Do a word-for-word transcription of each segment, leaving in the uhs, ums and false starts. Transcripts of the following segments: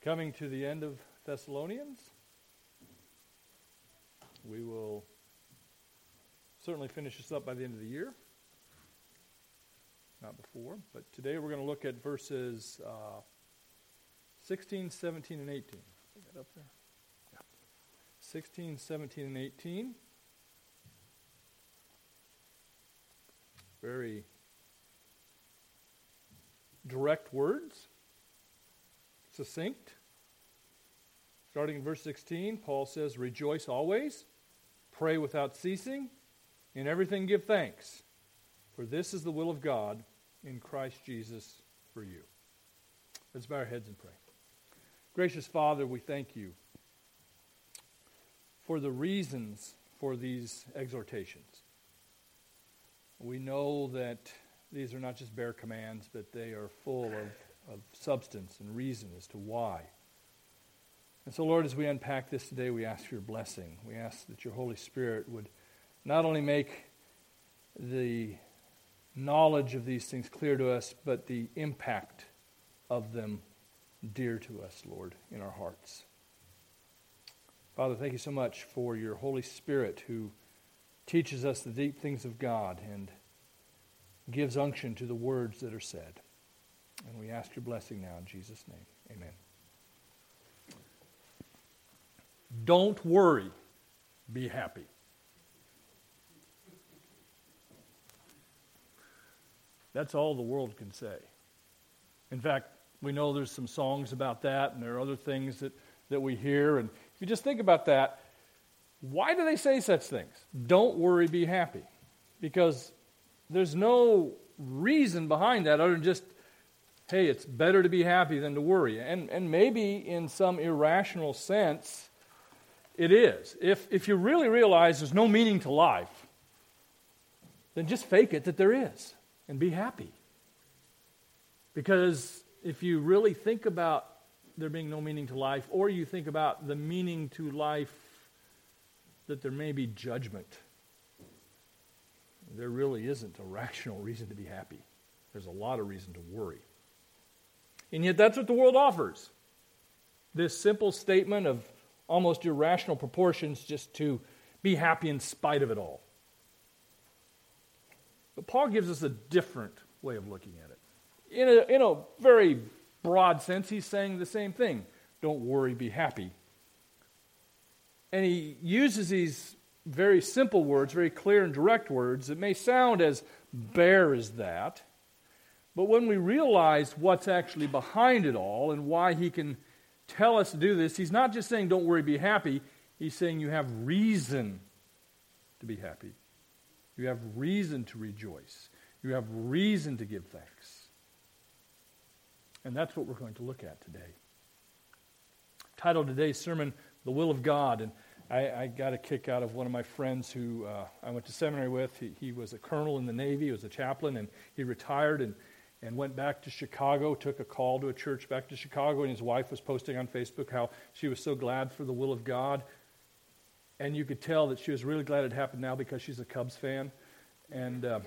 Coming to the end of Thessalonians, we will certainly finish this up by the end of the year. Not before, but today we're going to look at verses uh, sixteen, seventeen, and eighteen. Is that up there? Yeah. sixteen, seventeen, and eighteen. Very direct words, succinct. Starting in verse sixteen, Paul says, "Rejoice always, pray without ceasing, in everything give thanks, for this is the will of God in Christ Jesus for you." Let's bow our heads and pray. Gracious Father, we thank you for the reasons for these exhortations. We know that these are not just bare commands, but they are full of, of substance and reason as to why. And so, Lord, as we unpack this today, we ask for your blessing. We ask that your Holy Spirit would not only make the knowledge of these things clear to us, but the impact of them dear to us, Lord, in our hearts. Father, thank you so much for your Holy Spirit who teaches us the deep things of God and gives unction to the words that are said. And we ask your blessing now in Jesus' name. Amen. Don't worry, be happy. That's all the world can say. In fact, we know there's some songs about that, and there are other things that, that we hear. And if you just think about that, why do they say such things? Don't worry, be happy. Because there's no reason behind that other than just, hey, it's better to be happy than to worry. And, and maybe in some irrational sense, it is. If, if you really realize there's no meaning to life, then just fake it that there is and be happy. Because if you really think about there being no meaning to life, or you think about the meaning to life that there may be judgment, there really isn't a rational reason to be happy. There's a lot of reason to worry. And yet that's what the world offers. This simple statement of almost irrational proportions just to be happy in spite of it all. But Paul gives us a different way of looking at it. In a, in a very broad sense, he's saying the same thing. Don't worry, be happy. And he uses these very simple words, very clear and direct words. It may sound as bare as that, but when we realize what's actually behind it all and why he can tell us to do this, he's not just saying don't worry, be happy. He's saying you have reason to be happy. You have reason to rejoice. You have reason to give thanks. And that's what we're going to look at today. Titled today's sermon, The Will of God. And I, I got a kick out of one of my friends who uh, I went to seminary with. He, he was a colonel in the Navy. He was a chaplain, and he retired and, and went back to Chicago, took a call to a church back to Chicago, and his wife was posting on Facebook how she was so glad for the will of God. And you could tell that she was really glad it happened now because she's a Cubs fan. And, uh,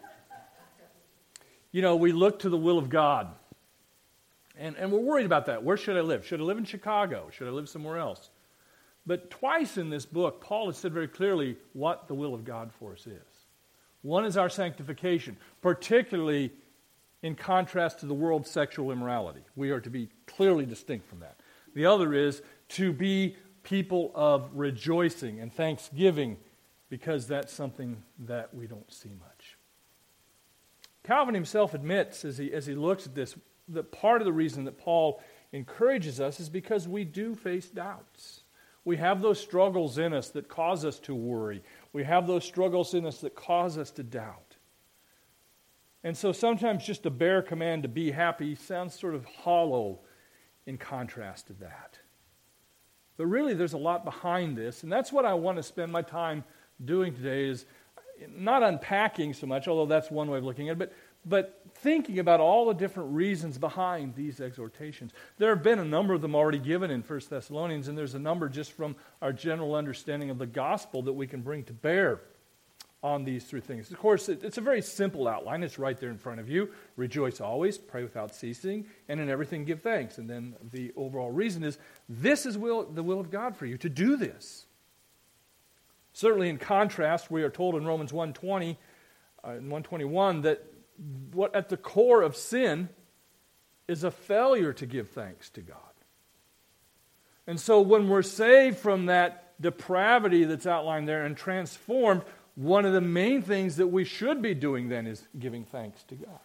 you know, we look to the will of God. And, and we're worried about that. Where should I live? Should I live in Chicago? Should I live somewhere else? But twice in this book, Paul has said very clearly what the will of God for us is. One is our sanctification, particularly in contrast to the world's sexual immorality. We are to be clearly distinct from that. The other is to be people of rejoicing and thanksgiving, because that's something that we don't see much. Calvin himself admits, as he, as he looks at this, that part of the reason that Paul encourages us is because we do face doubts. We have those struggles in us that cause us to worry. We have those struggles in us that cause us to doubt. And so sometimes just a bare command to be happy sounds sort of hollow in contrast to that. But really there's a lot behind this, and that's what I want to spend my time doing today, is not unpacking so much, although that's one way of looking at it, but But thinking about all the different reasons behind these exhortations. There have been a number of them already given in First Thessalonians, and there's a number just from our general understanding of the gospel that we can bring to bear on these three things. Of course, it, it's a very simple outline. It's right there in front of you. Rejoice always, pray without ceasing, and in everything give thanks. And then the overall reason is this is will, the will of God for you, to do this. Certainly in contrast, we are told in Romans one twenty uh, and one twenty-one that what at the core of sin is a failure to give thanks to God. And so when we're saved from that depravity that's outlined there and transformed, one of the main things that we should be doing then is giving thanks to God.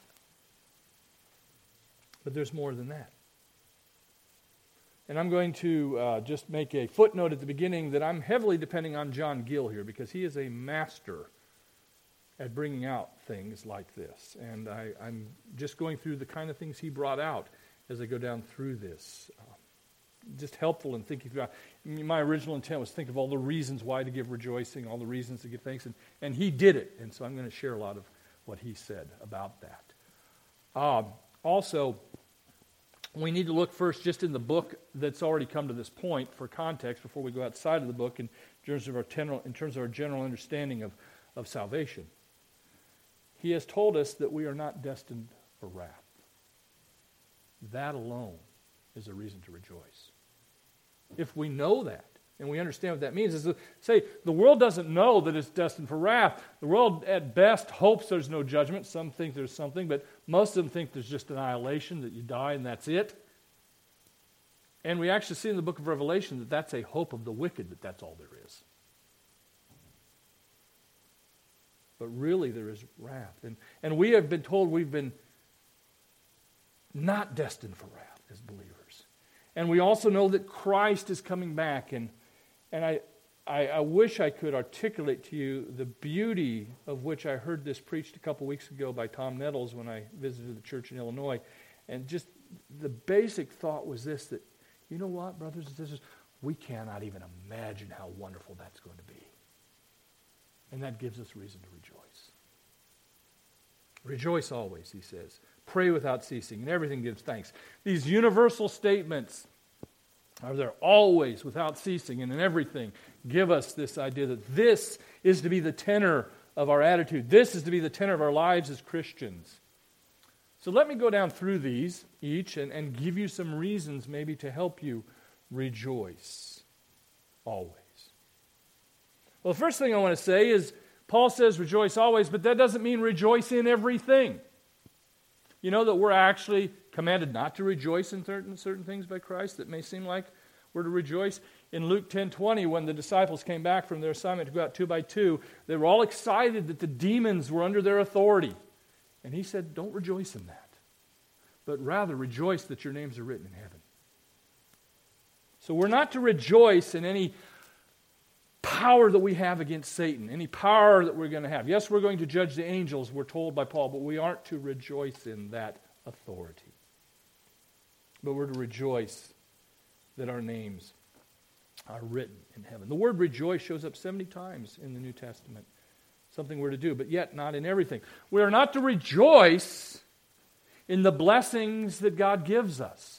But there's more than that. And I'm going to uh, just make a footnote at the beginning that I'm heavily depending on John Gill here because he is a master at bringing out things like this. And I, I'm just going through the kind of things he brought out as I go down through this. Uh, just helpful in thinking about. My original intent was to think of all the reasons why to give rejoicing, all the reasons to give thanks, and, and he did it. And so I'm going to share a lot of what he said about that. Um, also, we need to look first just in the book that's already come to this point for context before we go outside of the book in terms of our general, in terms of our general understanding of, of salvation. He has told us that we are not destined for wrath. That alone is a reason to rejoice. If we know that, and we understand what that means, is to say the world doesn't know that it's destined for wrath. The world at best hopes there's no judgment. Some think there's something, but most of them think there's just annihilation, that you die and that's it. And we actually see in the book of Revelation that that's a hope of the wicked, that that's all there is. But really there is wrath. And, and we have been told we've been not destined for wrath as believers. And we also know that Christ is coming back. And, and I, I, I wish I could articulate to you the beauty of which I heard this preached a couple weeks ago by Tom Nettles when I visited the church in Illinois. And just the basic thought was this, that, you know what, brothers and sisters, we cannot even imagine how wonderful that's going to be. And that gives us reason to rejoice. Rejoice always, he says. Pray without ceasing, and everything gives thanks. These universal statements are there always, without ceasing, and in everything give us this idea that this is to be the tenor of our attitude. This is to be the tenor of our lives as Christians. So let me go down through these each and, and give you some reasons maybe to help you rejoice always. Well, the first thing I want to say is Paul says rejoice always, but that doesn't mean rejoice in everything. You know that we're actually commanded not to rejoice in certain, certain things by Christ that may seem like we're to rejoice. In Luke ten twenty, when the disciples came back from their assignment to go out two by two, they were all excited that the demons were under their authority. And he said, don't rejoice in that, but rather rejoice that your names are written in heaven. So we're not to rejoice in any power that we have against Satan, any power that we're going to have. Yes, we're going to judge the angels, we're told by Paul, but we aren't to rejoice in that authority. But we're to rejoice that our names are written in heaven. The word rejoice shows up seventy times in the New Testament. Something we're to do, but yet not in everything. We are not to rejoice in the blessings that God gives us.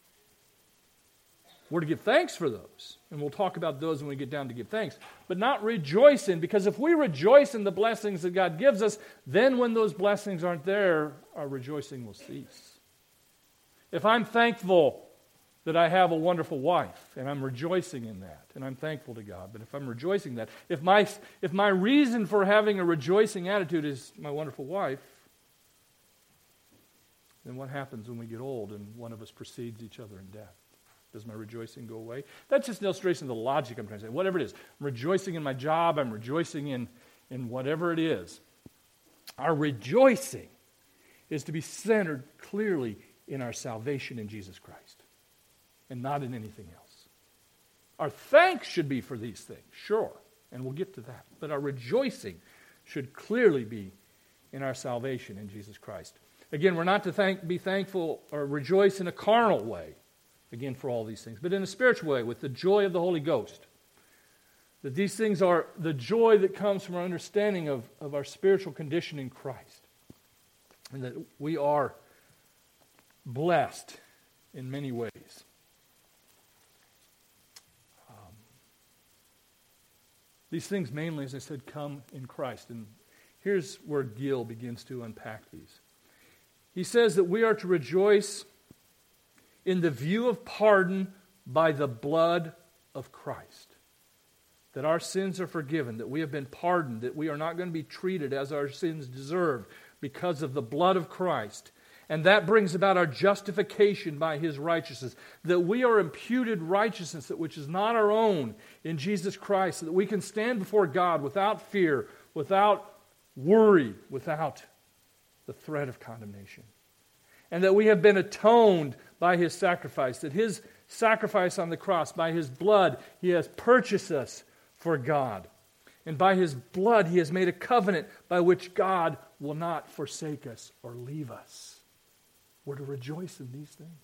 We're to give thanks for those. And we'll talk about those when we get down to give thanks. But not rejoice in, because if we rejoice in the blessings that God gives us, then when those blessings aren't there, our rejoicing will cease. If I'm thankful that I have a wonderful wife, and I'm rejoicing in that, and I'm thankful to God, but if I'm rejoicing in that, if my, if my reason for having a rejoicing attitude is my wonderful wife, then what happens when we get old and one of us precedes each other in death? Does my rejoicing go away? That's just an illustration of the logic I'm trying to say. Whatever it is, I'm rejoicing in my job, I'm rejoicing in, in whatever it is. Our rejoicing is to be centered clearly in our salvation in Jesus Christ and not in anything else. Our thanks should be for these things, sure, and we'll get to that. But our rejoicing should clearly be in our salvation in Jesus Christ. Again, we're not to thank, be thankful or rejoice in a carnal way. Again, for all these things, but in a spiritual way, with the joy of the Holy Ghost. That these things are the joy that comes from our understanding of, of our spiritual condition in Christ. And that we are blessed in many ways. Um, These things mainly, as I said, come in Christ. And here's where Gill begins to unpack these. He says that we are to rejoice in the view of pardon by the blood of Christ. That our sins are forgiven, that we have been pardoned, that we are not going to be treated as our sins deserve because of the blood of Christ. And that brings about our justification by His righteousness. That we are imputed righteousness, that which is not our own in Jesus Christ. So that we can stand before God without fear, without worry, without the threat of condemnation. And that we have been atoned by His sacrifice. That His sacrifice on the cross, by His blood, He has purchased us for God. And by His blood He has made a covenant by which God will not forsake us or leave us. We're to rejoice in these things.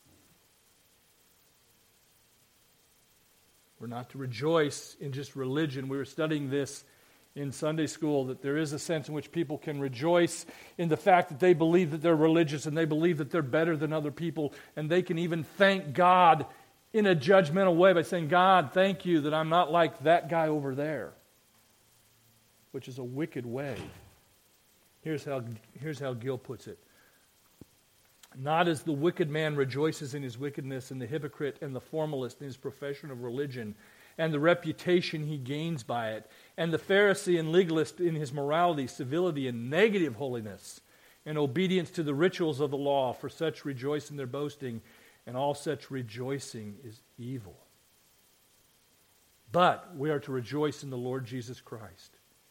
We're not to rejoice in just religion. We were studying this in Sunday school, that there is a sense in which people can rejoice in the fact that they believe that they're religious and they believe that they're better than other people, and they can even thank God in a judgmental way by saying, God, thank you that I'm not like that guy over there, which is a wicked way. Here's how, here's how Gill puts it. Not as the wicked man rejoices in his wickedness, and the hypocrite and the formalist in his profession of religion, and the reputation he gains by it, and the Pharisee and legalist in his morality, civility, and negative holiness, and obedience to the rituals of the law, for such rejoice in their boasting, and all such rejoicing is evil. But we are to rejoice in the Lord Jesus Christ,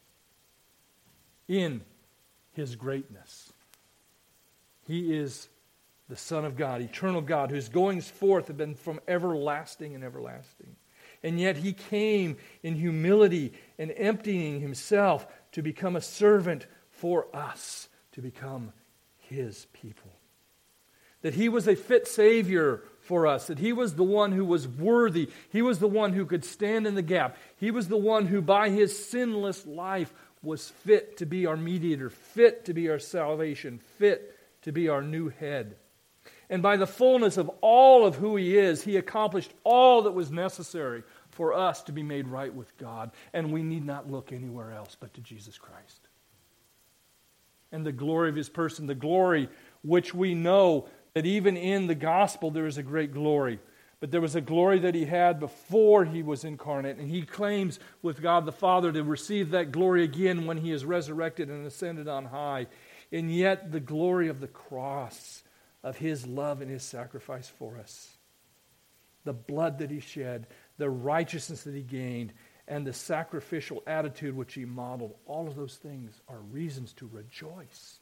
in His greatness. He is the Son of God, eternal God, whose goings forth have been from everlasting and everlasting. And yet He came in humility and emptying Himself to become a servant for us, to become His people. That He was a fit Savior for us, that He was the one who was worthy. He was the one who could stand in the gap. He was the one who by His sinless life was fit to be our mediator, fit to be our salvation, fit to be our new head. And by the fullness of all of who He is, He accomplished all that was necessary for us to be made right with God. And we need not look anywhere else but to Jesus Christ. And the glory of His person, the glory which we know that even in the gospel there is a great glory. But there was a glory that He had before He was incarnate. And He claims with God the Father to receive that glory again when He is resurrected and ascended on high. And yet the glory of the cross, of His love and His sacrifice for us, the blood that He shed, the righteousness that He gained, and the sacrificial attitude which He modeled, all of those things are reasons to rejoice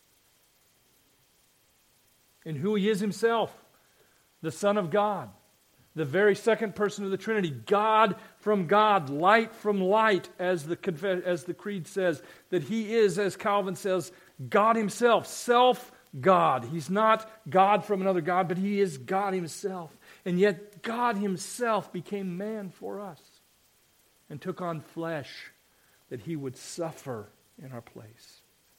in who He is Himself, the Son of God, the very second person of the Trinity, God from God, light from light, as the conf- as the Creed says, that He is, as Calvin says, God Himself, self-God. He's not God from another God, but He is God Himself. And yet God Himself became man for us and took on flesh that He would suffer in our place.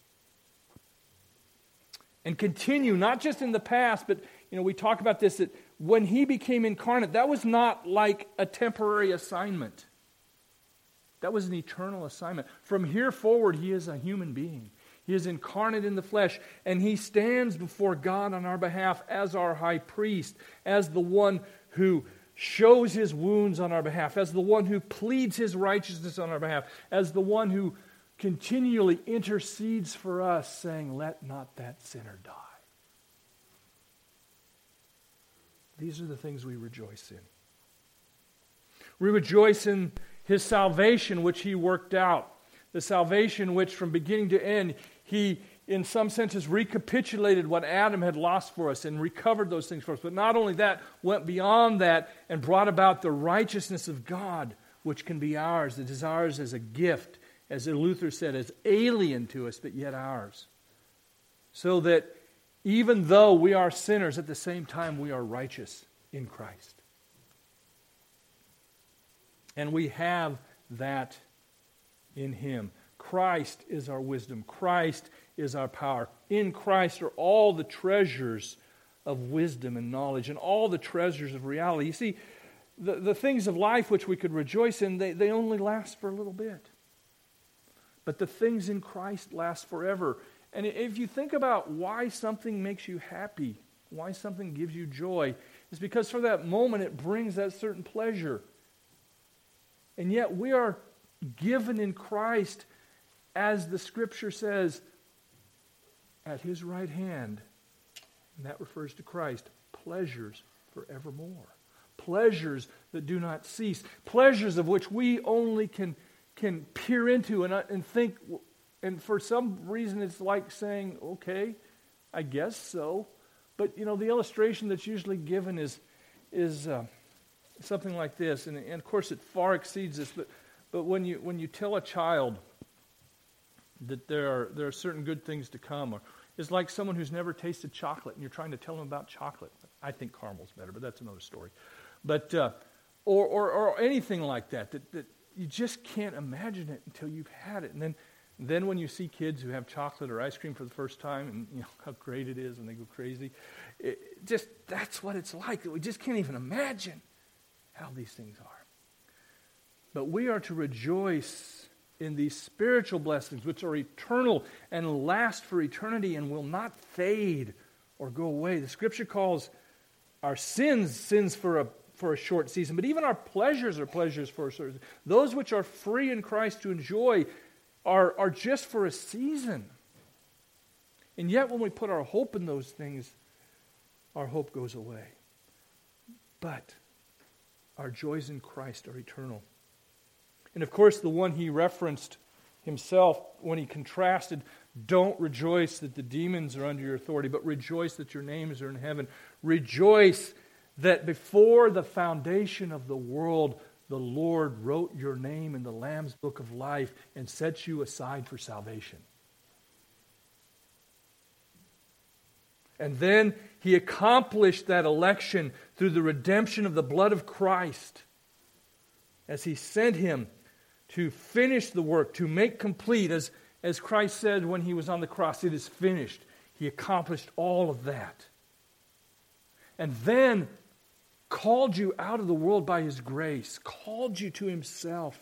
And continue, not just in the past, but you know, we talk about this, that when He became incarnate, that was not like a temporary assignment. That was an eternal assignment. From here forward, He is a human being. He is incarnate in the flesh, and He stands before God on our behalf as our high priest, as the one who shows His wounds on our behalf, as the one who pleads His righteousness on our behalf, as the one who continually intercedes for us, saying, let not that sinner die. These are the things we rejoice in. We rejoice in His salvation, which He worked out. The salvation which from beginning to end, He, in some senses, recapitulated what Adam had lost for us and recovered those things for us. But not only that, went beyond that and brought about the righteousness of God, which can be ours. It is ours as a gift, as Luther said, as alien to us, but yet ours. So that even though we are sinners, at the same time we are righteous in Christ. And we have that in Him. Christ is our wisdom. Christ is our power. In Christ are all the treasures of wisdom and knowledge and all the treasures of reality. You see, the, the things of life which we could rejoice in, they, they only last for a little bit. But the things in Christ last forever. And if you think about why something makes you happy, why something gives you joy, it's because for that moment it brings that certain pleasure. And yet we are given in Christ, as the Scripture says, at His right hand, and that refers to Christ, pleasures forevermore. Pleasures that do not cease. Pleasures of which we only can, can peer into and, uh, and think, and for some reason it's like saying, okay, I guess so. But, you know, the illustration that's usually given is, is uh, something like this, and, and of course it far exceeds this, but, but when you when you tell a child that there are there are certain good things to come, or it's like someone who's never tasted chocolate and you're trying to tell them about chocolate. I think caramel's better, but that's another story. But uh, or, or or anything like that, that that you just can't imagine it until you've had it. And then then when you see kids who have chocolate or ice cream for the first time, and you know how great it is, and they go crazy, it just that's what it's like. We just can't even imagine how these things are. But we are to rejoice in these spiritual blessings, which are eternal and last for eternity and will not fade or go away. The Scripture calls our sins sins for a for a short season, but even our pleasures are pleasures for a short season. Those which are free in Christ to enjoy are, are just for a season. And yet when we put our hope in those things, our hope goes away. But our joys in Christ are eternal. And of course, the one he referenced himself when he contrasted, don't rejoice that the demons are under your authority, but rejoice that your names are in heaven. Rejoice that before the foundation of the world, the Lord wrote your name in the Lamb's book of life and set you aside for salvation. And then he accomplished that election through the redemption of the blood of Christ as he sent him to finish the work, to make complete, as, as Christ said when he was on the cross, it is finished. He accomplished all of that. And then called you out of the world by his grace, called you to himself.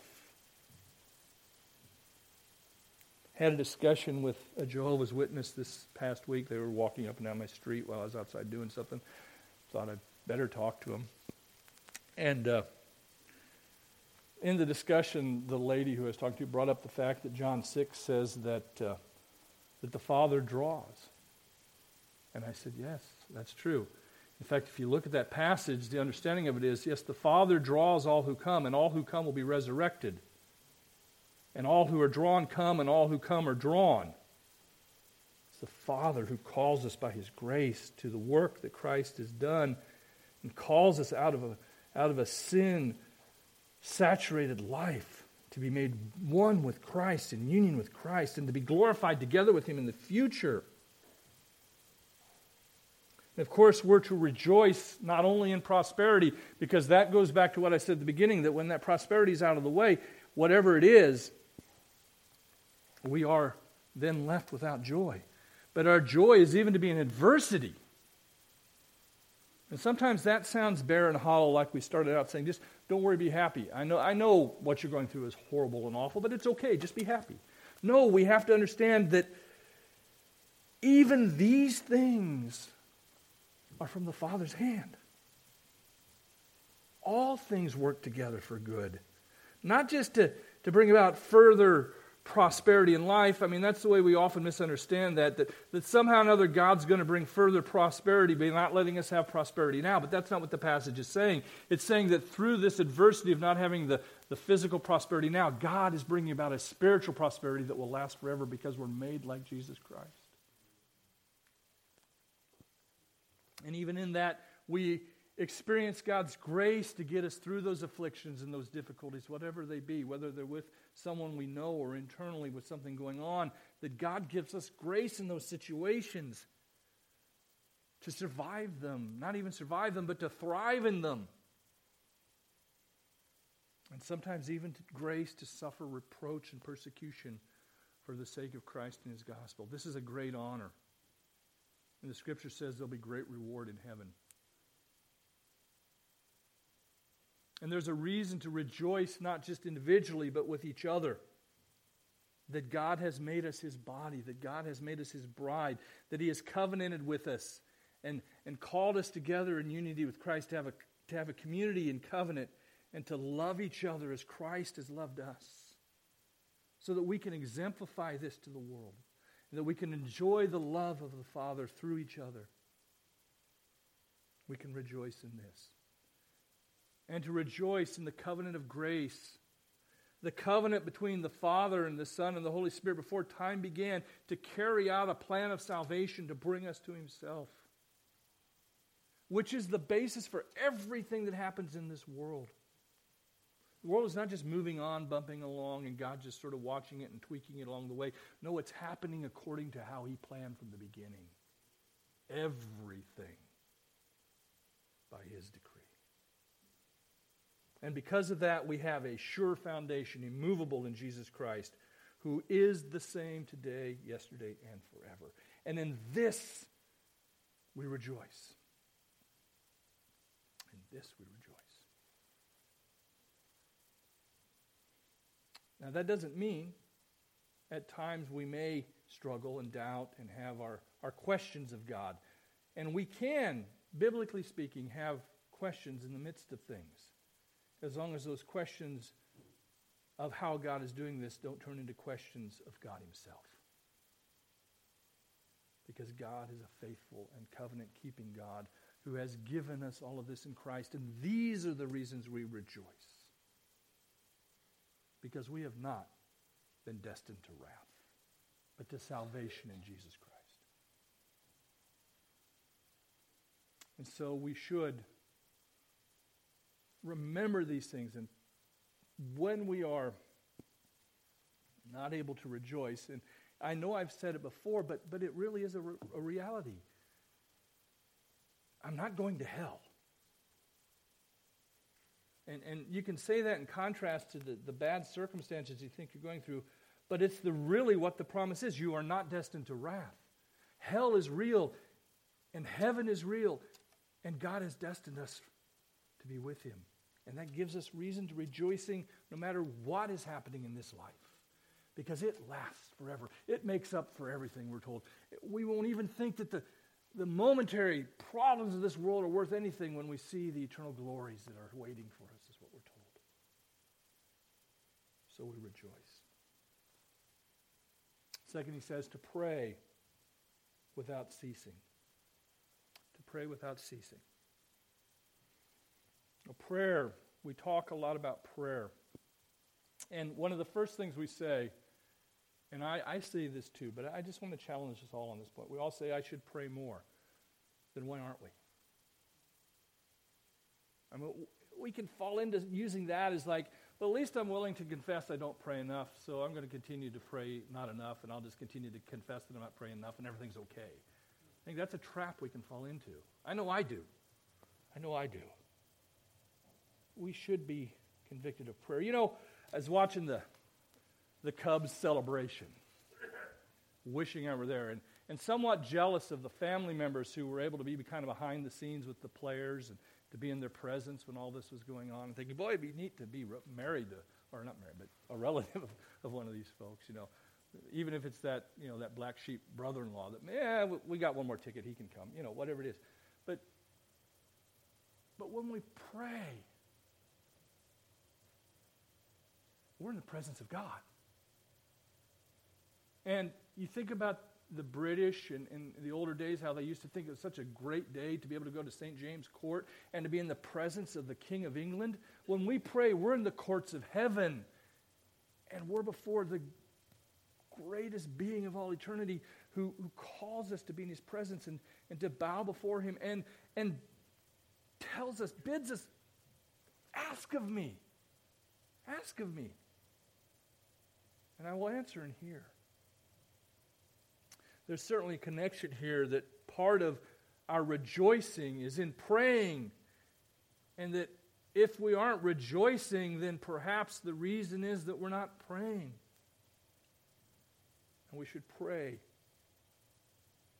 Had a discussion with a Jehovah's Witness this past week. They were walking up and down my street while I was outside doing something. Thought I'd better talk to them. And uh, in the discussion, the lady who I was talking to brought up the fact that John six says that uh, that the Father draws. And I said, yes, that's true. In fact, if you look at that passage, the understanding of it is, yes, the Father draws all who come, and all who come will be resurrected. And all who are drawn come, and all who come are drawn. It's the Father who calls us by his grace to the work that Christ has done and calls us out of a, out of a sin-saturated life to be made one with Christ, in union with Christ, and to be glorified together with him in the future. And of course, we're to rejoice not only in prosperity, because that goes back to what I said at the beginning, that when that prosperity is out of the way, whatever it is, we are then left without joy. But our joy is even to be in adversity. And sometimes that sounds bare and hollow, like we started out saying, just don't worry, be happy. I know, I know what you're going through is horrible and awful, but it's okay, just be happy. No, we have to understand that even these things are from the Father's hand. All things work together for good. Not just to, to bring about further prosperity in life. I mean, that's the way we often misunderstand that, that, that somehow or another God's going to bring further prosperity by not letting us have prosperity now. But that's not what the passage is saying. It's saying that through this adversity of not having the, the physical prosperity now, God is bringing about a spiritual prosperity that will last forever because we're made like Jesus Christ. And even in that, we experience God's grace to get us through those afflictions and those difficulties, whatever they be, whether they're with someone we know or internally with something going on, that God gives us grace in those situations to survive them. Not even survive them, but to thrive in them. And sometimes even to grace to suffer reproach and persecution for the sake of Christ and his gospel. This is a great honor. And the Scripture says there'll be great reward in heaven. And there's a reason to rejoice not just individually, but with each other. That God has made us His body, that God has made us His bride, that He has covenanted with us and, and called us together in unity with Christ to have, a, to have a community in covenant and to love each other as Christ has loved us. So that we can exemplify this to the world. And that we can enjoy the love of the Father through each other. We can rejoice in this. And to rejoice in the covenant of grace. The covenant between the Father and the Son and the Holy Spirit before time began to carry out a plan of salvation to bring us to Himself. Which is the basis for everything that happens in this world. The world is not just moving on, bumping along, and God just sort of watching it and tweaking it along the way. No, it's happening according to how He planned from the beginning. Everything by His decree. And because of that, we have a sure foundation, immovable in Jesus Christ, who is the same today, yesterday, and forever. And in this, we rejoice. In this, we rejoice. Now, that doesn't mean at times we may struggle and doubt and have our, our questions of God. And we can, biblically speaking, have questions in the midst of things. As long as those questions of how God is doing this don't turn into questions of God Himself. Because God is a faithful and covenant-keeping God who has given us all of this in Christ. And these are the reasons we rejoice. Because we have not been destined to wrath, but to salvation in Jesus Christ. And so we should remember these things. And when we are not able to rejoice, and I know I've said it before, but, but it really is a, re- a reality. I'm not going to hell. And, and you can say that in contrast to the, the bad circumstances you think you're going through, but it's the really what the promise is. You are not destined to wrath. Hell is real, and heaven is real, and God has destined us to be with Him. And that gives us reason to rejoicing no matter what is happening in this life. Because it lasts forever. It makes up for everything, we're told. We won't even think that the, the momentary problems of this world are worth anything when we see the eternal glories that are waiting for us, is what we're told. So we rejoice. Second, he says to pray without ceasing. To pray without ceasing. A prayer, we talk a lot about prayer. And one of the first things we say, and I, I say this too, but I just want to challenge us all on this point. We all say, I should pray more. Then why aren't we? I mean, we can fall into using that as like, well, at least I'm willing to confess I don't pray enough, so I'm going to continue to pray not enough, and I'll just continue to confess that I'm not praying enough, and everything's okay. I think that's a trap we can fall into. I know I do. I know I do. We should be convicted of prayer. You know, I was watching the the Cubs celebration, wishing I were there, and, and somewhat jealous of the family members who were able to be kind of behind the scenes with the players and to be in their presence when all this was going on, and thinking, boy, it'd be neat to be married to, or not married, but a relative of, of one of these folks, you know. Even if it's that, you know, that black sheep brother-in-law that, yeah, we got one more ticket, he can come, you know, whatever it is. But, but when we pray, we're in the presence of God. And you think about the British in, in the older days, how they used to think it was such a great day to be able to go to Saint James Court and to be in the presence of the King of England. When we pray, we're in the courts of heaven. And we're before the greatest being of all eternity who, who calls us to be in His presence and, and to bow before Him and, and tells us, bids us, ask of me. Ask of me. And I will answer and hear. There's certainly a connection here that part of our rejoicing is in praying. And that if we aren't rejoicing, then perhaps the reason is that we're not praying. And we should pray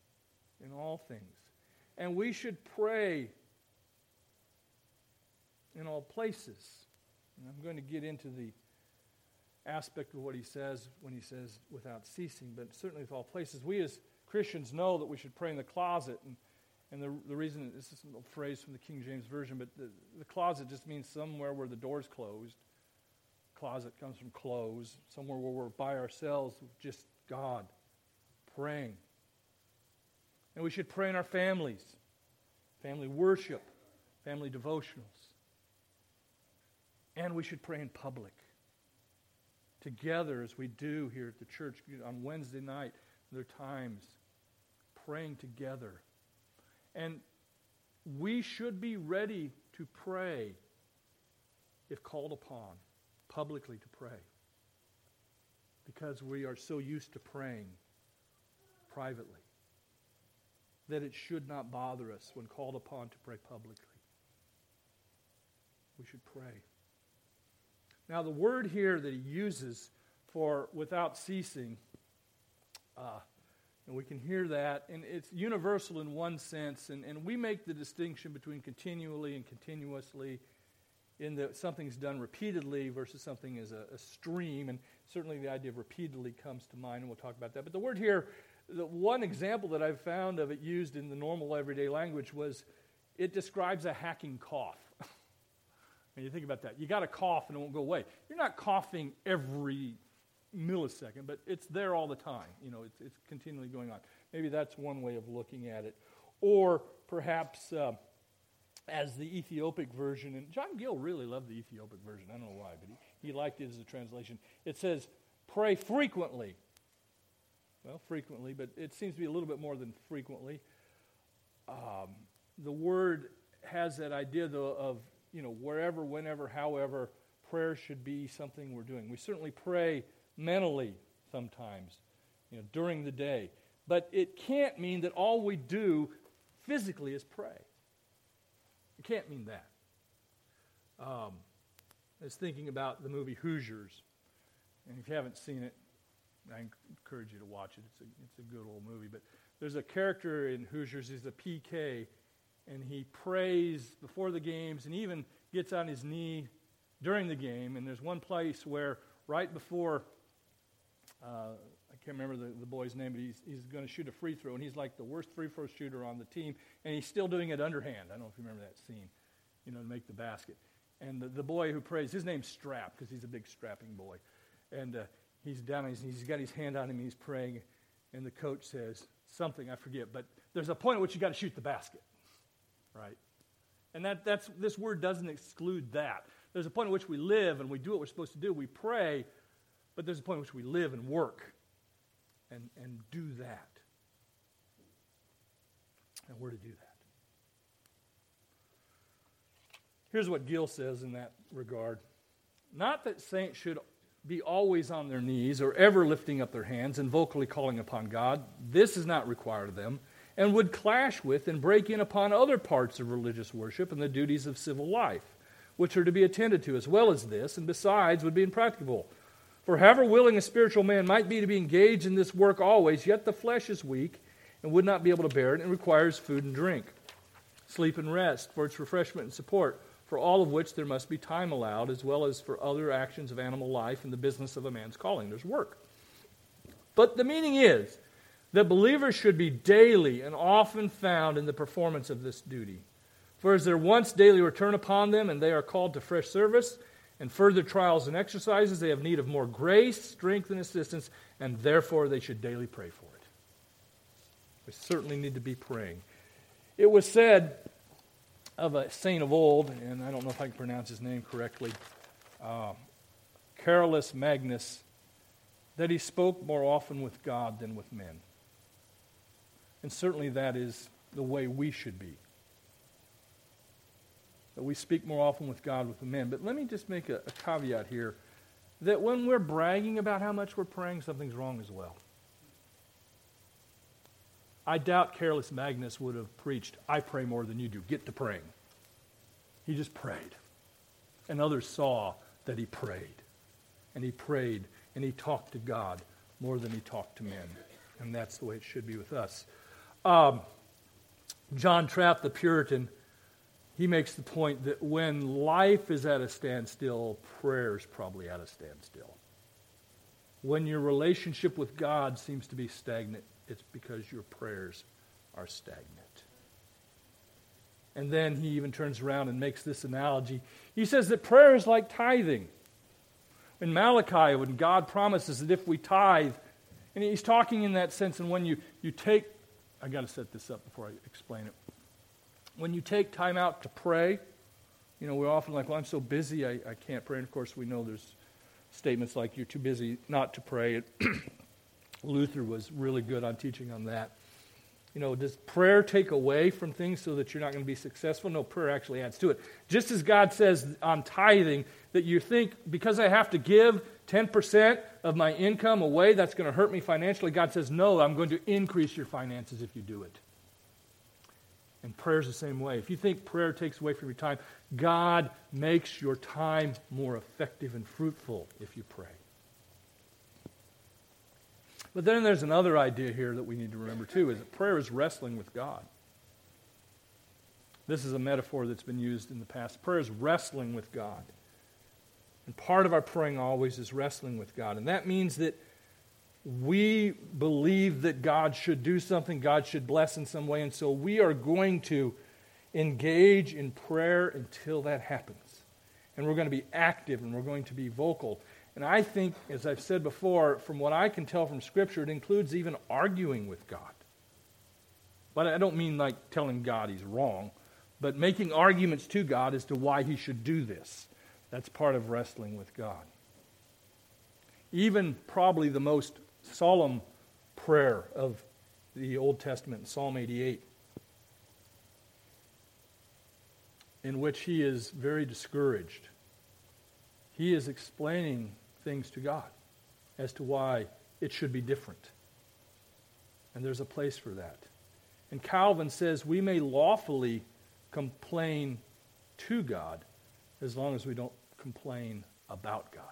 in all things. And we should pray in all places. And I'm going to get into the aspect of what he says when he says without ceasing, but certainly with all places. We as Christians know that we should pray in the closet, and, and the, the reason, this is a phrase from the King James Version, but the, the closet just means somewhere where the door's closed. Closet comes from close, somewhere where we're by ourselves, just God, praying. And we should pray in our families, family worship, family devotionals. And we should pray in public, together as we do here at the church on Wednesday night. There are times praying together. And we should be ready to pray if called upon, publicly to pray, because we are so used to praying privately that it should not bother us when called upon to pray publicly. We should pray. Now, the word here that he uses for without ceasing, uh, and we can hear that, and it's universal in one sense, and, and we make the distinction between continually and continuously in that something's done repeatedly versus something is a, a stream, and certainly the idea of repeatedly comes to mind, and we'll talk about that. But the word here, the one example that I've found of it used in the normal everyday language was it describes a hacking cough. And you think about that. You got a cough and it won't go away. You're not coughing every millisecond, but it's there all the time. You know, it's, it's continually going on. Maybe that's one way of looking at it. Or perhaps uh, as the Ethiopic version, and John Gill really loved the Ethiopic version. I don't know why, but he, he liked it as a translation. It says, pray frequently. Well, frequently, but it seems to be a little bit more than frequently. Um, the word has that idea, though, of you know, wherever, whenever, however, prayer should be something we're doing. We certainly pray mentally sometimes, you know, during the day. But it can't mean that all we do physically is pray. It can't mean that. Um, I was thinking about the movie Hoosiers. And if you haven't seen it, I encourage you to watch it. It's a, it's a good old movie. But there's a character in Hoosiers, he's a P K, and he prays before the games and even gets on his knee during the game. And there's one place where right before, uh, I can't remember the, the boy's name, but he's, he's going to shoot a free throw, and he's like the worst free throw shooter on the team, and he's still doing it underhand. I don't know if you remember that scene, you know, to make the basket. And the, the boy who prays, his name's Strap, because he's a big strapping boy. And uh, he's down, he's, he's got his hand on him, and he's praying, and the coach says something, I forget, but there's a point at which you got to shoot the basket. Right? And that that's this word doesn't exclude that. There's a point at which we live and we do what we're supposed to do. We pray, but there's a point at which we live and work and, and do that. And we're to do that. Here's what Gill says in that regard. Not that saints should be always on their knees or ever lifting up their hands and vocally calling upon God. This is not required of them, and would clash with and break in upon other parts of religious worship and the duties of civil life, which are to be attended to as well as this, and besides would be impracticable. For however willing a spiritual man might be to be engaged in this work always, yet the flesh is weak and would not be able to bear it, and requires food and drink, sleep and rest for its refreshment and support, for all of which there must be time allowed, as well as for other actions of animal life and the business of a man's calling. There's work. But the meaning is that believers should be daily and often found in the performance of this duty. For as there once daily return upon them, and they are called to fresh service and further trials and exercises, they have need of more grace, strength, and assistance, and therefore they should daily pray for it. We certainly need to be praying. It was said of a saint of old, and I don't know if I can pronounce his name correctly, uh, Carolus Magnus, that he spoke more often with God than with men. And certainly that is the way we should be. That we speak more often with God with men. But let me just make a, a caveat here, that when we're bragging about how much we're praying, something's wrong as well. I doubt Carolus Magnus would have preached, I pray more than you do, get to praying. He just prayed. And others saw that he prayed. And he prayed, and he talked to God more than he talked to men. And that's the way it should be with us. Um, John Trapp, the Puritan, he makes the point that when life is at a standstill, prayer is probably at a standstill. When your relationship with God seems to be stagnant, it's because your prayers are stagnant. And then he even turns around and makes this analogy. He says that prayer is like tithing. In Malachi, when God promises that if we tithe, and he's talking in that sense, and when you, you take, I got to set this up before I explain it. When you take time out to pray, you know, we're often like, well, I'm so busy, I, I can't pray. And of course, we know there's statements like you're too busy not to pray. Luther was really good on teaching on that. You know, does prayer take away from things so that you're not going to be successful? No, prayer actually adds to it. Just as God says on tithing that you think, because I have to give ten percent of my income away, that's going to hurt me financially. God says, no, I'm going to increase your finances if you do it. And prayer's the same way. If you think prayer takes away from your time, God makes your time more effective and fruitful if you pray. But then there's another idea here that we need to remember too, is that prayer is wrestling with God. This is a metaphor that's been used in the past. Prayer is wrestling with God. And part of our praying always is wrestling with God. And that means that we believe that God should do something, God should bless in some way, and so we are going to engage in prayer until that happens. And we're going to be active and we're going to be vocal. And I think, as I've said before, from what I can tell from Scripture, it includes even arguing with God. But I don't mean like telling God he's wrong, but making arguments to God as to why he should do this. That's part of wrestling with God. Even probably the most solemn prayer of the Old Testament, Psalm eighty-eight, in which he is very discouraged. He is explaining things to God as to why it should be different. And there's a place for that. And Calvin says we may lawfully complain to God as long as we don't complain about God.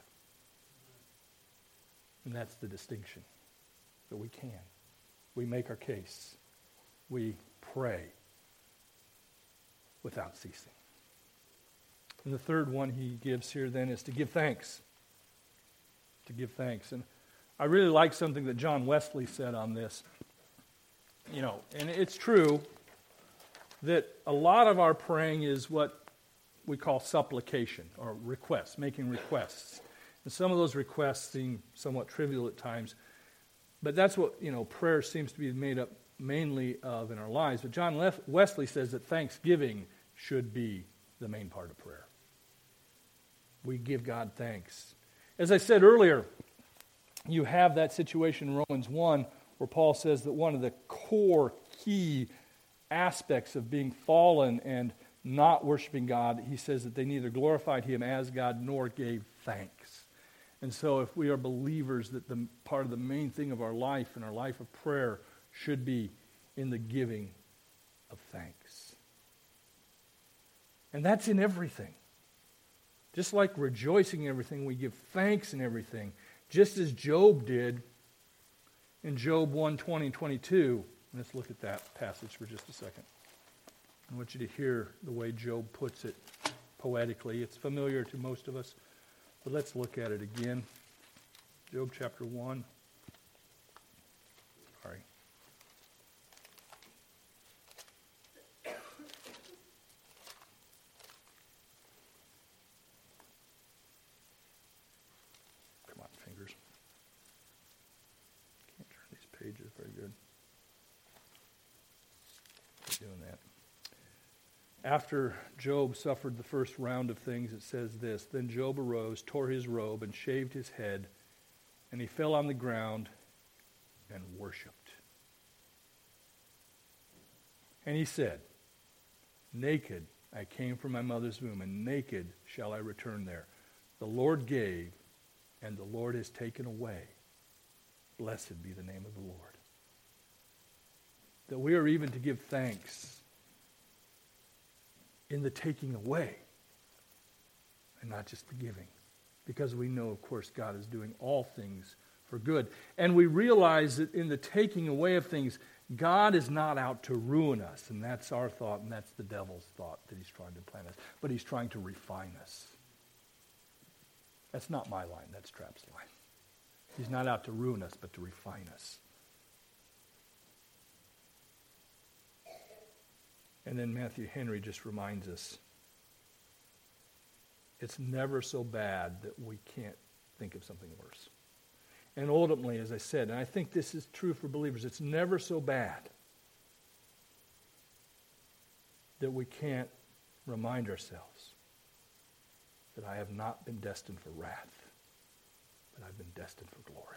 And that's the distinction. That we can. We make our case. We pray without ceasing. And the third one he gives here then is to give thanks. To give thanks. And I really like something that John Wesley said on this. You know, and it's true that a lot of our praying is what we call supplication or requests, making requests. And some of those requests seem somewhat trivial at times. But that's what, you know, prayer seems to be made up mainly of in our lives. But John Wesley says that thanksgiving should be the main part of prayer. We give God thanks. As I said earlier, you have that situation in Romans one where Paul says that one of the core key aspects of being fallen and not worshiping God, he says that they neither glorified him as God nor gave thanks. And so if we are believers, that the part of the main thing of our life and our life of prayer should be in the giving of thanks. And that's in everything. Just like rejoicing in everything, we give thanks in everything. Just as Job did in Job one, twenty and twenty-two. Let's look at that passage for just a second. I want you to hear the way Job puts it poetically. It's familiar to most of us, but let's look at it again. Job chapter one. Sorry. Come on, fingers. Can't turn these pages very good. Keep doing that. After Job suffered the first round of things, it says this, then Job arose, tore his robe, and shaved his head, and he fell on the ground and worshipped. And he said, naked I came from my mother's womb, and naked shall I return there. The Lord gave, and the Lord has taken away. Blessed be the name of the Lord. That we are even to give thanks in the taking away and not just the giving. Because we know, of course, God is doing all things for good. And we realize that in the taking away of things, God is not out to ruin us, and that's our thought, and that's the devil's thought that he's trying to plant us. But he's trying to refine us. That's not my line, that's Trapp's line. He's not out to ruin us, but to refine us. And then Matthew Henry just reminds us, it's never so bad that we can't think of something worse. And ultimately, as I said, and I think this is true for believers, it's never so bad that we can't remind ourselves that I have not been destined for wrath, but I've been destined for glory.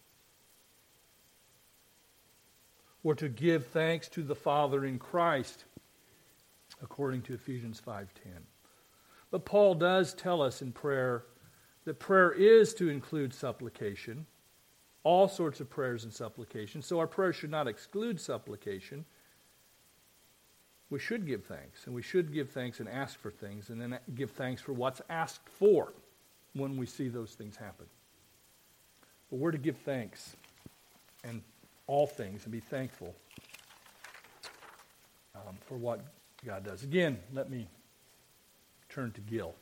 Or to give thanks to the Father in Christ, according to Ephesians five ten. But Paul does tell us in prayer that prayer is to include supplication, all sorts of prayers and supplication. So our prayer should not exclude supplication. We should give thanks, and we should give thanks and ask for things, and then give thanks for what's asked for when we see those things happen. But we're to give thanks and all things and be thankful um, for what God does. Again, let me turn to Gil.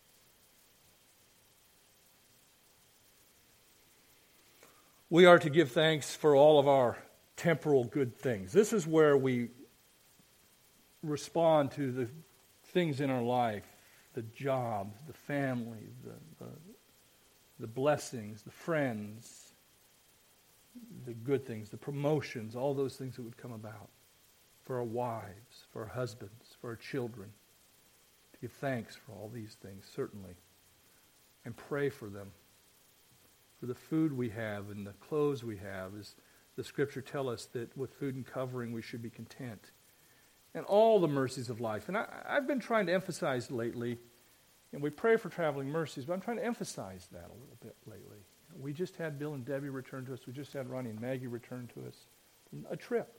We are to give thanks for all of our temporal good things. This is where we respond to the things in our life, the job, the family, the, the, the blessings, the friends, the good things, the promotions, all those things that would come about. For our wives, for our husbands, for our children. To give thanks for all these things, certainly. And pray for them. For the food we have and the clothes we have, as the Scripture tell us that with food and covering we should be content. And all the mercies of life. And I, I've been trying to emphasize lately, and we pray for traveling mercies, but I'm trying to emphasize that a little bit lately. We just had Bill and Debbie return to us. We just had Ronnie and Maggie return to us. A trip.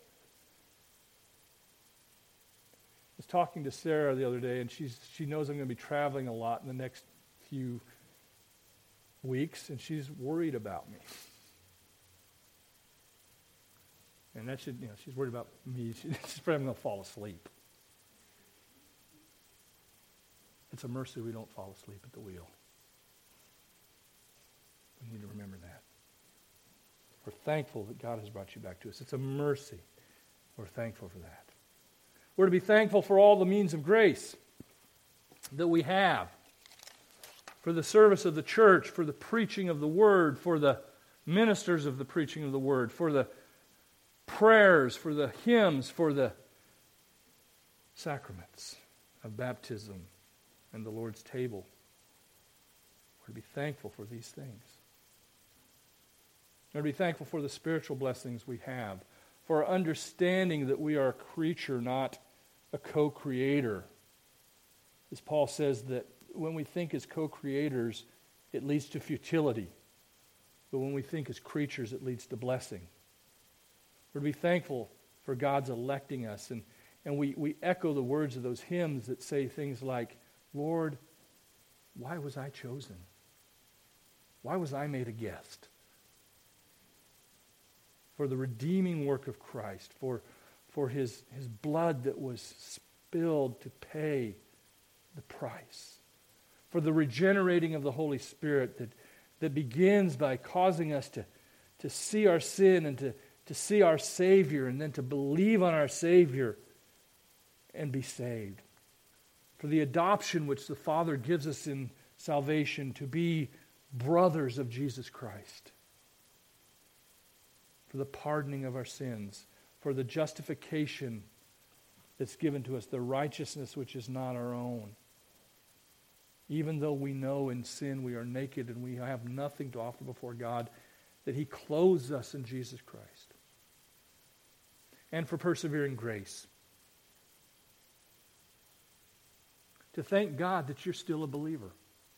I was talking to Sarah the other day, and she's she knows I'm going to be traveling a lot in the next few weeks, and she's worried about me. And that should, you know, she's worried about me. She's afraid I'm going to fall asleep. It's a mercy we don't fall asleep at the wheel. We need to remember that. We're thankful that God has brought you back to us. It's a mercy. We're thankful for that. We're to be thankful for all the means of grace that we have, for the service of the church, for the preaching of the Word, for the ministers of the preaching of the Word, for the prayers, for the hymns, for the sacraments of baptism and the Lord's table. We're to be thankful for these things. We're to be thankful for the spiritual blessings we have, for our understanding that we are a creature, not a co-creator. As Paul says that when we think as co-creators, it leads to futility. But when we think as creatures, it leads to blessing. We're to be thankful for God's electing us. And, and we, we echo the words of those hymns that say things like, Lord, why was I chosen? Why was I made a guest? For the redeeming work of Christ, for, for his, his blood that was spilled to pay the price, for the regenerating of the Holy Spirit that, that begins by causing us to, to see our sin and to, to see our Savior and then to believe on our Savior and be saved. For the adoption which the Father gives us in salvation to be brothers of Jesus Christ. For the pardoning of our sins, for the justification that's given to us, the righteousness which is not our own. Even though we know in sin we are naked and we have nothing to offer before God, that He clothes us in Jesus Christ. And for persevering grace. To thank God that you're still a believer.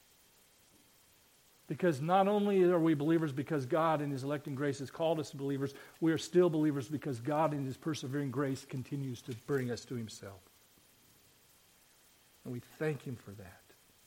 Because not only are we believers because God in His electing grace has called us believers, we are still believers because God in His persevering grace continues to bring us to Himself. And we thank Him for that.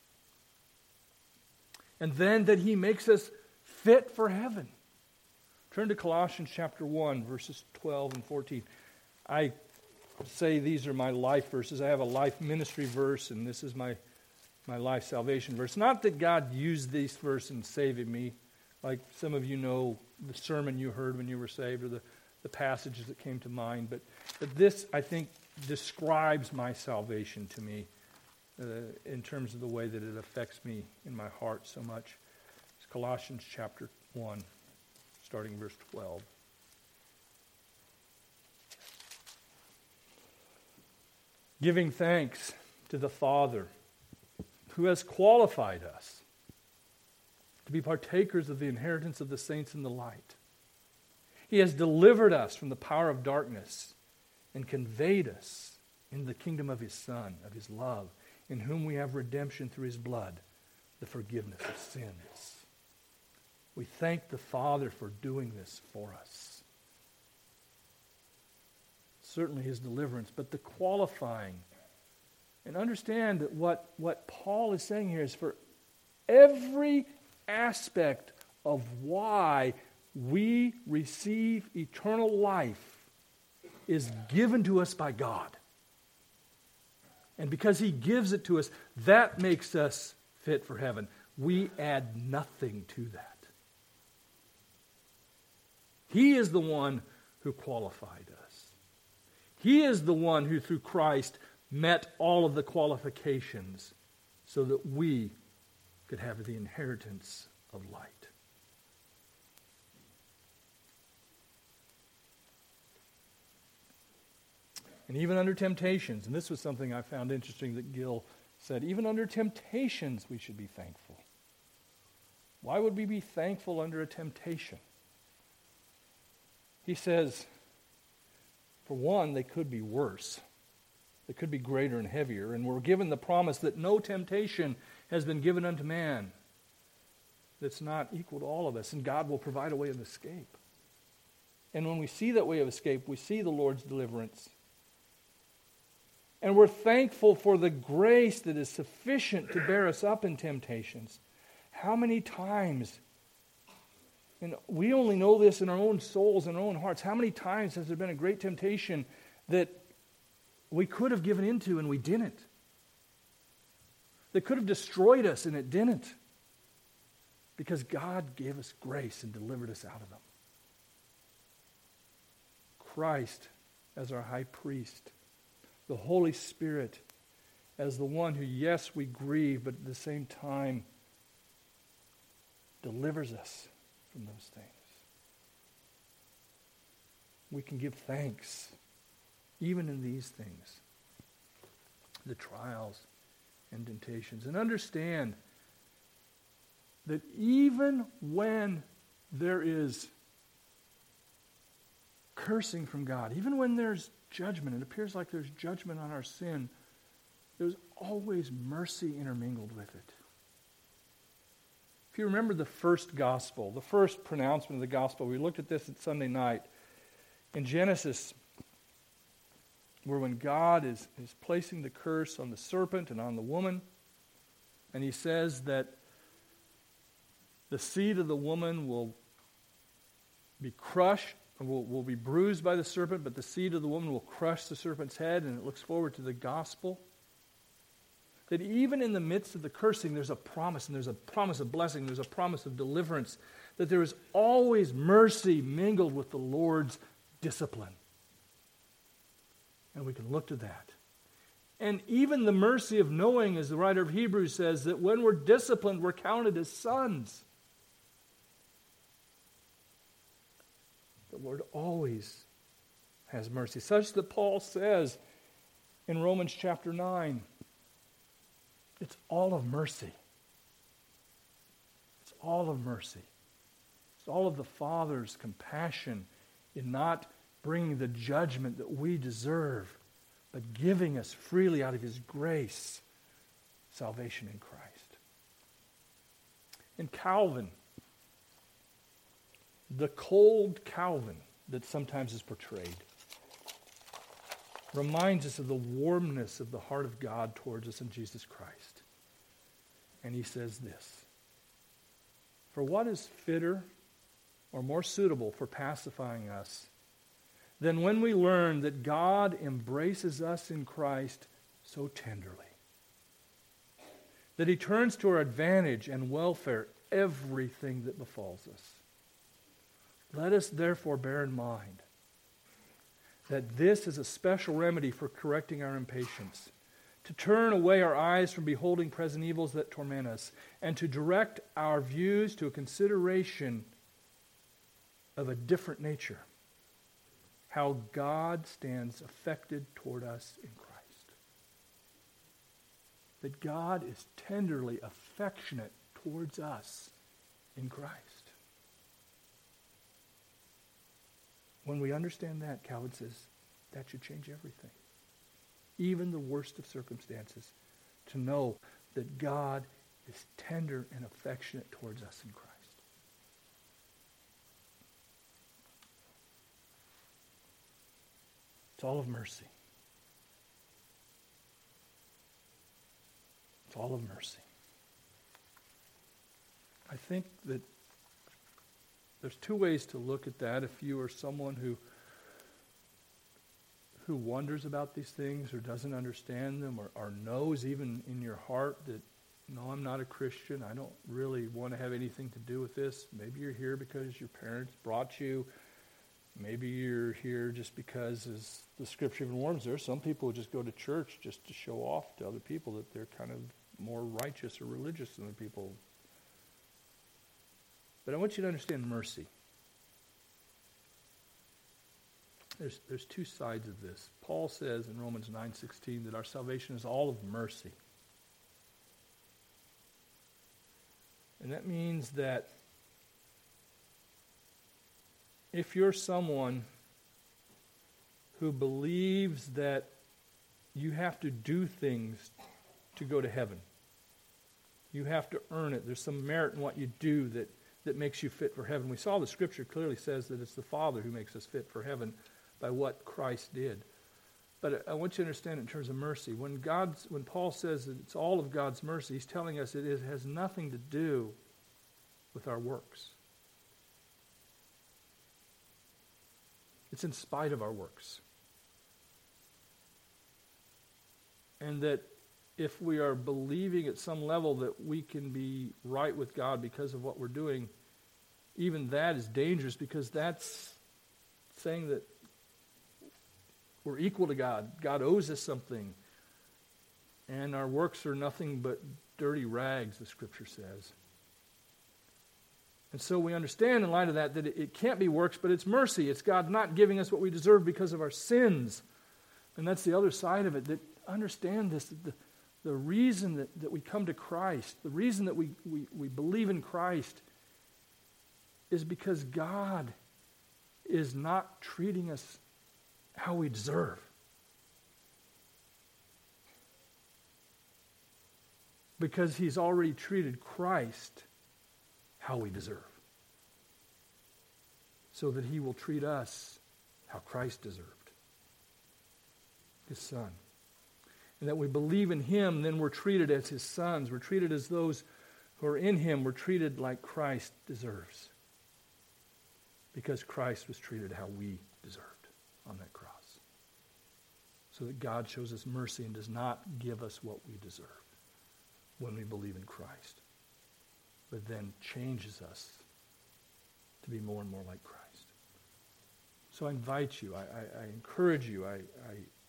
And then that He makes us fit for heaven. Turn to Colossians chapter one, verses twelve and fourteen. I say these are my life verses. I have a life ministry verse, and this is my, my life salvation verse. Not that God used this verse in saving me, like some of you know the sermon you heard when you were saved, or the, the passages that came to mind, but, but this, I think, describes my salvation to me uh, in terms of the way that it affects me in my heart so much. It's Colossians chapter one, starting verse twelve. Giving thanks to the Father who has qualified us to be partakers of the inheritance of the saints in the light. He has delivered us from the power of darkness and conveyed us into the kingdom of His Son, of His love, in whom we have redemption through His blood, the forgiveness of sins. We thank the Father for doing this for us. Certainly His deliverance, but the qualifying. And understand that what, what Paul is saying here is for every aspect of why we receive eternal life is given to us by God. And because He gives it to us, that makes us fit for heaven. We add nothing to that. He is the one who qualified us. He is the one who, through Christ, met all of the qualifications so that we could have the inheritance of light. And even under temptations, and this was something I found interesting that Gil said, even under temptations we should be thankful. Why would we be thankful under a temptation? He says, for one, they could be worse. They could be greater and heavier. And we're given the promise that no temptation has been given unto man that's not equal to all of us. And God will provide a way of escape. And when we see that way of escape, we see the Lord's deliverance. And we're thankful for the grace that is sufficient to bear us up in temptations. How many times, and we only know this in our own souls and our own hearts, how many times has there been a great temptation that we could have given into and we didn't? That could have destroyed us and it didn't. Because God gave us grace and delivered us out of them. Christ as our high priest. The Holy Spirit as the one who, yes, we grieve, but at the same time delivers us from those things. We can give thanks even in these things, the trials and temptations, and understand that even when there is cursing from God, even when there's judgment, it appears like there's judgment on our sin, there's always mercy intermingled with it. If you remember the first gospel, the first pronouncement of the gospel, we looked at this at Sunday night. In Genesis, where when God is, is placing the curse on the serpent and on the woman, and He says that the seed of the woman will be crushed, will, will be bruised by the serpent, but the seed of the woman will crush the serpent's head, and it looks forward to the gospel. That even in the midst of the cursing, there's a promise, and there's a promise of blessing, there's a promise of deliverance, that there is always mercy mingled with the Lord's discipline. And we can look to that. And even the mercy of knowing, as the writer of Hebrews says, that when we're disciplined, we're counted as sons. The Lord always has mercy, such that Paul says in Romans chapter nine, it's all of mercy. It's all of mercy. It's all of the Father's compassion in not bringing the judgment that we deserve, but giving us freely out of His grace salvation in Christ. And Calvin, the cold Calvin that sometimes is portrayed, reminds us of the warmness of the heart of God towards us in Jesus Christ. And he says this, "For what is fitter or more suitable for pacifying us than when we learn that God embraces us in Christ so tenderly, that he turns to our advantage and welfare everything that befalls us. Let us therefore bear in mind that this is a special remedy for correcting our impatience, to turn away our eyes from beholding present evils that torment us, and to direct our views to a consideration of a different nature, how God stands affected toward us in Christ. That God is tenderly affectionate towards us in Christ. When we understand that, Calvin says, that should change everything. Even the worst of circumstances, to know that God is tender and affectionate towards us in Christ. It's all of mercy. It's all of mercy. I think that there's two ways to look at that. If you are someone who who wonders about these things or doesn't understand them, or, or knows even in your heart that, no, I'm not a Christian, I don't really want to have anything to do with this. Maybe you're here because your parents brought you. Maybe you're here just because, as the scripture even warns, there are some people who just go to church just to show off to other people that they're kind of more righteous or religious than the people. But I want you to understand mercy. There's, there's two sides of this. Paul says in Romans nine sixteen that our salvation is all of mercy. And that means that if you're someone who believes that you have to do things to go to heaven, you have to earn it, there's some merit in what you do that, that makes you fit for heaven. We saw the scripture clearly says that it's the Father who makes us fit for heaven by what Christ did. But I want you to understand in terms of mercy. When God's, when Paul says that it's all of God's mercy, he's telling us it is, has nothing to do with our works. It's in spite of our works. And that if we are believing at some level that we can be right with God because of what we're doing, even that is dangerous, because that's saying that we're equal to God. God owes us something. And our works are nothing but dirty rags, the scripture says. And so we understand in light of that that it can't be works, but it's mercy. It's God not giving us what we deserve because of our sins. And that's the other side of it, that understand this, the, the reason that, that we come to Christ, the reason that we, we, we believe in Christ is because God is not treating us how we deserve. Because he's already treated Christ how we deserve. So that he will treat us how Christ deserved. His Son. And that we believe in him, then we're treated as his sons. We're treated as those who are in him. We're treated like Christ deserves. Because Christ was treated how we deserved on that cross. So that God shows us mercy and does not give us what we deserve when we believe in Christ. But then changes us to be more and more like Christ. So I invite you, I, I, I encourage you, I, I,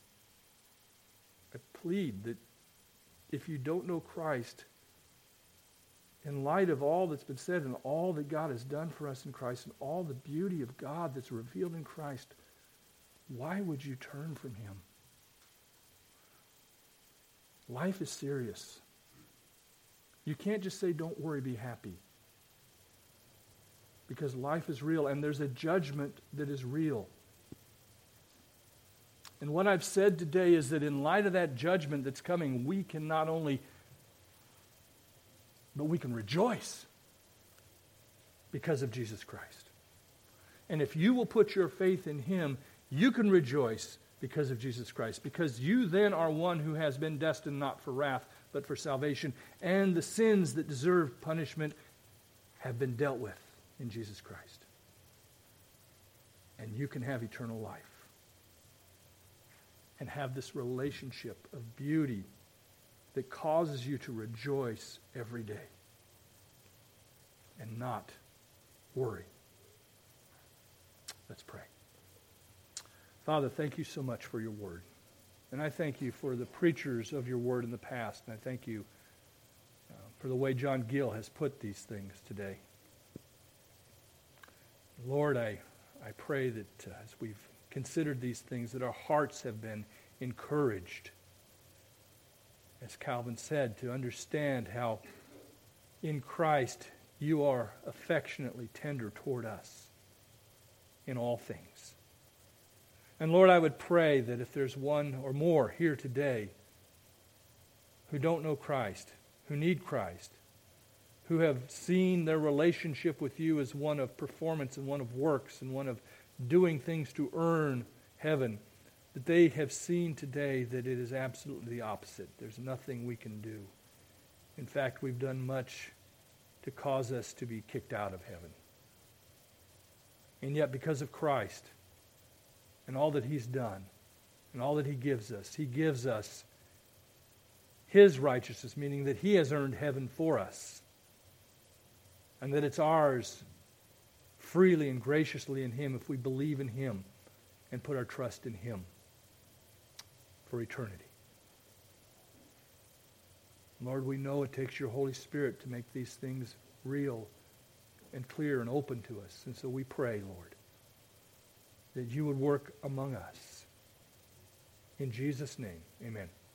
I plead that if you don't know Christ, in light of all that's been said and all that God has done for us in Christ and all the beauty of God that's revealed in Christ, why would you turn from him? Life is serious. You can't just say, don't worry, be happy. Because life is real and there's a judgment that is real. And what I've said today is that in light of that judgment that's coming, we can not only, but we can rejoice because of Jesus Christ. And if you will put your faith in him, you can rejoice because of Jesus Christ. Because you then are one who has been destined not for wrath, but for salvation. And the sins that deserve punishment have been dealt with in Jesus Christ. and you can have eternal life and have this relationship of beauty that causes you to rejoice every day and not worry. Let's pray. Father, thank you so much for your word. And I thank you for the preachers of your word in the past. And I thank you uh, for the way John Gill has put these things today. Lord, I, I pray that uh, as we've considered these things, that our hearts have been encouraged, as Calvin said, to understand how in Christ you are affectionately tender toward us in all things. And Lord, I would pray that if there's one or more here today who don't know Christ, who need Christ, who have seen their relationship with you as one of performance and one of works and one of doing things to earn heaven, that they have seen today that it is absolutely the opposite. There's nothing we can do. In fact, we've done much to cause us to be kicked out of heaven. And yet, because of Christ and all that he's done and all that he gives us, he gives us his righteousness, meaning that he has earned heaven for us, and that it's ours freely and graciously in him if we believe in him and put our trust in him for eternity. Lord, we know it takes your Holy Spirit to make these things real and clear and open to us. And so we pray, Lord, that you would work among us. In Jesus' name, amen.